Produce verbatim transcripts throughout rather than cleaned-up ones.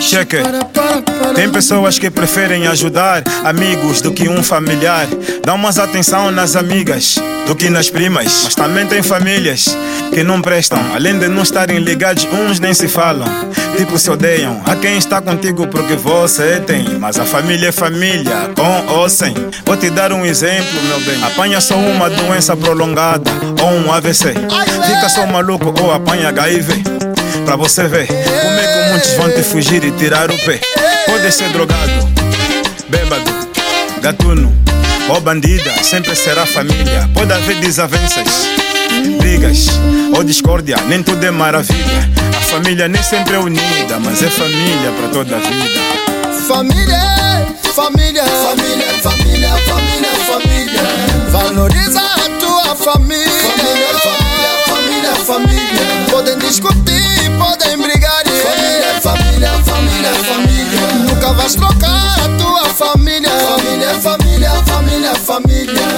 Cheque. Tem pessoas que preferem ajudar amigos do que um familiar. Dão mais atenção nas amigas do que nas primas. Mas também tem famílias que não prestam. Além de não estarem ligados, uns nem se falam. Tipo, se odeiam a quem está contigo porque você tem. Mas a família é família, com ou sem. Vou te dar um exemplo, meu bem. Apanha só uma doença prolongada ou um A V C. Fica só maluco ou apanha H I V. Pra você ver como é que muitos vão te fugir e tirar o pé. Pode ser drogado, bêbado, gatuno ou bandida, sempre será família. Pode haver desavenças, brigas ou discórdia, nem tudo é maravilha. A família nem sempre é unida, mas é família pra toda a vida. Família, família, família, família, família, família. Valoriza a tua família. Família, família, família, família. Podem discutir, podem brigar. Família, família, família, família. Nunca vais trocar a tua família. Família, família, família, família.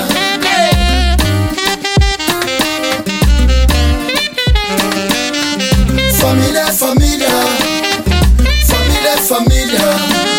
Família, família. Família, família.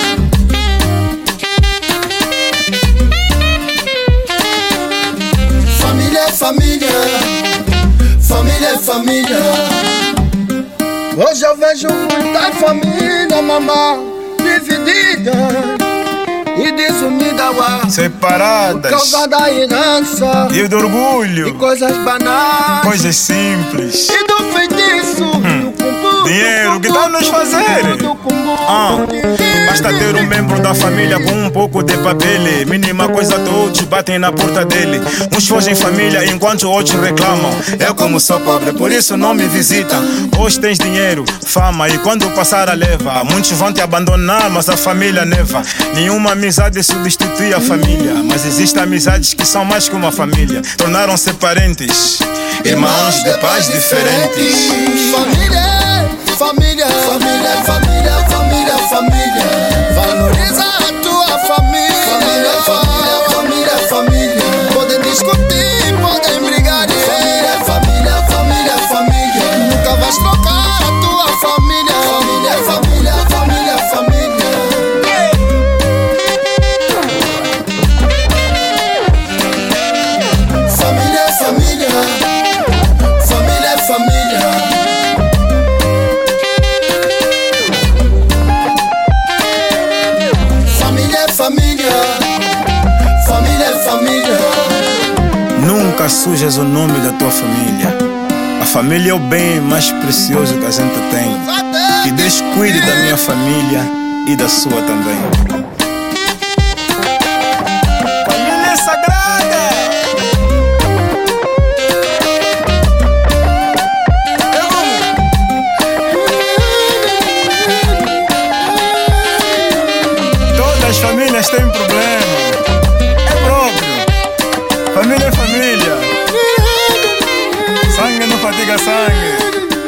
Família, família. Família, família. Hoje eu vejo muita família, mamá, dividida e desunida, uá, separadas por causa da herança e do orgulho, e coisas banais, coisas simples, e do feitiço, hum. do cumbu, dinheiro que dá nos fazer. do cumbu, ah, basta ter um membro da família com um pouco de papel. Mínima coisa, todos batem na porta dele. Uns fogem família enquanto outros reclamam. Eu como sou pobre, por isso não me visitam. Hoje tens dinheiro, fama e quando passar a leva. Muitos vão te abandonar, mas a família neva. Nenhuma amizade substitui a família, mas existem amizades que são mais que uma família. Tornaram-se parentes, irmãos de pais diferentes. Família, família, família, família, família, família. Valoriza a tua família. Família, família, família, família. Podem discutir, podem brigar. Família, família, família, família. Nunca vais trocar a tua família. Família, família, família, família. Família, família. Família, família. Família, família, família. Nunca sujas o nome da tua família. A família é o bem mais precioso que a gente tem. Que Deus cuide da minha família e da sua também. Família sagrada. Todas as famílias têm problema. É próprio. Família é família. Sangue não fatiga sangue.